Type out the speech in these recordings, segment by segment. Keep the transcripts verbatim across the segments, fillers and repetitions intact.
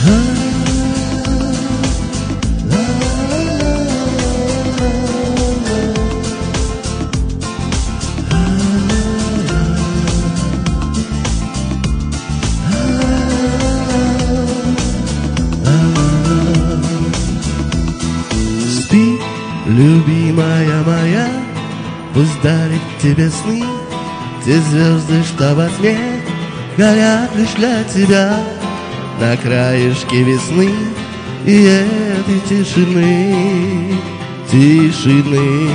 Спи, любимая моя, пусть дарит тебе сны те звезды, что во тьме горят лишь для тебя на краешке весны и этой тишины, тишины.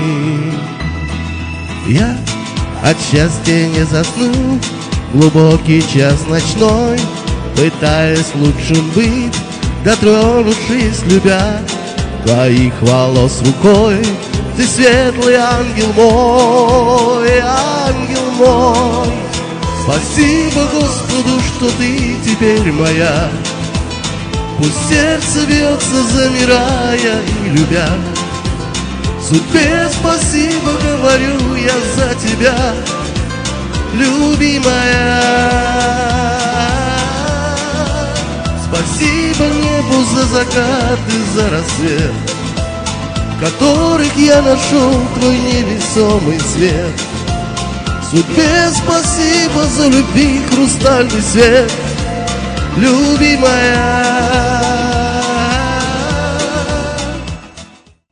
Я от счастья не засну, глубокий час ночной, пытаясь лучшим быть, дотронувшись, любя твоих волос рукой. Ты светлый ангел мой, ангел мой. Спасибо Господу, что ты теперь моя. Пусть сердце бьется, замирая и любя. Судьбе спасибо говорю я за тебя, любимая. Спасибо небу за закат и за рассвет, в которых я нашел твой невесомый свет. Судьбе спасибо за любви хрустальный свет, любимая.